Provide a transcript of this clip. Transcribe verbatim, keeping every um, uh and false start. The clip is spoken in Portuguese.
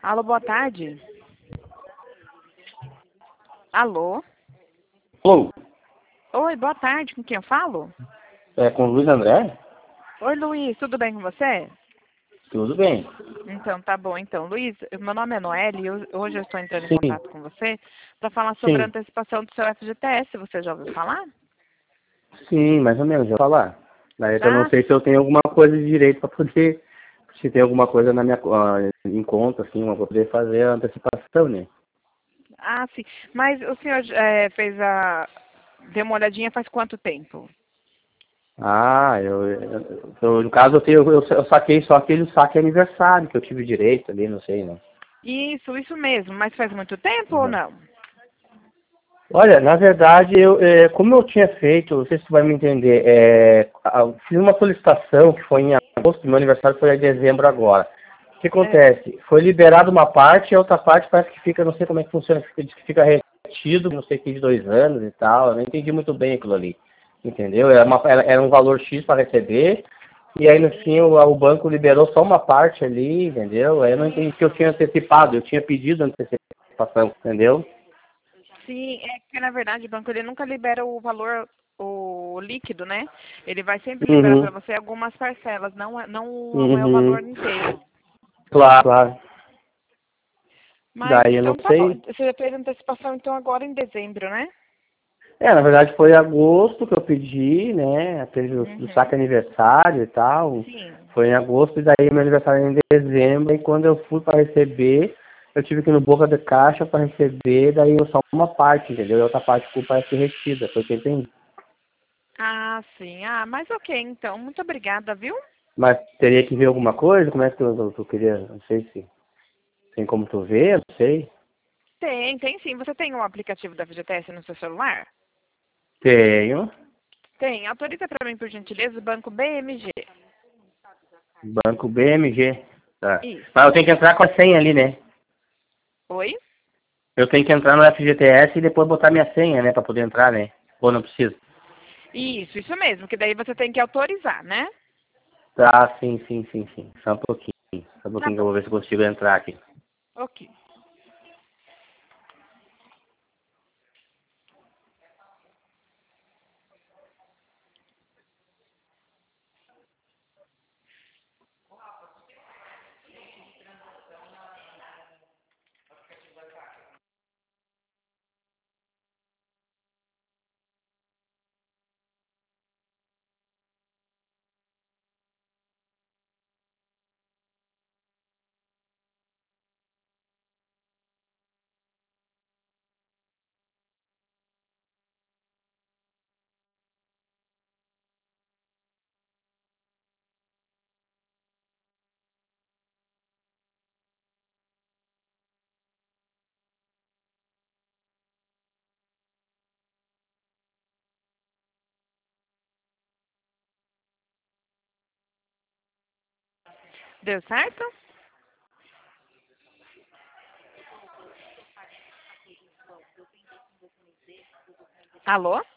Alô, boa tarde. Alô? Alô, Oi, boa tarde. Com quem eu falo? é com o Luiz André? Oi, Luiz. Tudo bem com você? Tudo bem. Então, tá bom. Então, Luiz, meu nome é Noelle e eu- hoje eu estou entrando em Sim, contato com você para falar sobre a sim, antecipação do seu F G T S. Você já ouviu falar? sim, mais ou menos, já vou falar. Daí eu não Já? sei se eu tenho alguma coisa de direito para poder, se tem alguma coisa na minha, ah, em conta, assim, para poder fazer a antecipação, né? Ah, sim. Mas o senhor eh, fez a... Deu uma olhadinha faz quanto tempo? Ah, eu, eu, eu- no caso eu tenho, eu, eu saquei só aquele saque aniversário que eu tive direito ali, não sei, né? Isso, isso mesmo. Mas faz muito tempo ou Uhum. não? Olha, na verdade, eu, é, como eu tinha feito, não sei se tu vai me entender, é, a- eu fiz uma solicitação que foi em agosto, meu aniversário foi em dezembro agora. O que É. acontece? Foi liberado uma parte e a outra parte parece que fica, não sei como é que funciona, fica- diz que fica retido, não sei que de dois anos e tal, eu não entendi muito bem aquilo ali, entendeu? Era, uma, era, era um valor X para receber, e aí no fim o, o banco liberou só uma parte ali, entendeu? Aí eu não entendi que eu tinha antecipado, eu tinha pedido antecipação, entendeu? Sim, é que na verdade o banco ele nunca libera o valor, o líquido, né? Ele vai sempre liberar para Uhum, você algumas parcelas, não é, não é o valor uhum. inteiro. Claro, claro. Mas Daí eu não então tá bom. sei. Você fez a antecipação então agora em dezembro, né? É, na verdade foi em agosto que eu pedi, né? Teve o do Uhum. saque aniversário e tal. Sim. Foi em agosto e daí meu aniversário é em dezembro. E quando eu fui para receber, eu tive que ir no boca de caixa para receber, daí eu só uma parte, entendeu? E a outra parte ficou para ser retida, foi o que eu entendi. Ah, sim. Ah, mas ok, então. Muito obrigada, viu? Mas teria que ver alguma coisa? Como é que tu, tu, tu queria? Não sei se tem como tu ver, não sei. Tem, tem sim. Você tem o aplicativo da F G T S no seu celular? Tenho. Tem. Autoriza para mim, por gentileza, o banco B M G. Banco B M G. Tá. Mas Isso. eu tenho que entrar com a senha ali, né? Oi? Eu tenho que entrar no F G T S e depois botar minha senha, né, pra poder entrar, né? Ou não preciso? Isso, isso mesmo, que daí você tem que autorizar, né? Tá, sim, sim, sim, sim. Só um pouquinho. Só um Tá pouquinho que eu bom. vou ver se eu consigo entrar aqui. Ok. Deu certo? Alô?